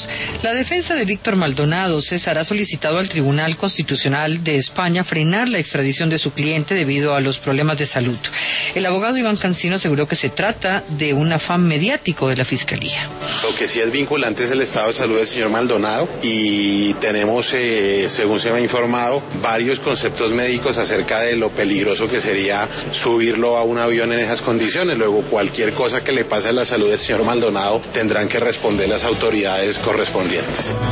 abogados. La defensa de Víctor Maldonado, César, ha solicitado al Tribunal Constitucional de España frenar la extradición de su cliente debido a los problemas de salud. El abogado Iván Cancino aseguró que se trata de un afán mediático de la Fiscalía. Lo que sí es vinculante es el estado de salud del señor Maldonado y tenemos, según se me ha informado, varios conceptos médicos acerca de lo peligroso que sería subirlo a un avión en esas condiciones. Luego, cualquier cosa que le pase a la salud del señor Maldonado tendrán que responder las autoridades correspondientes.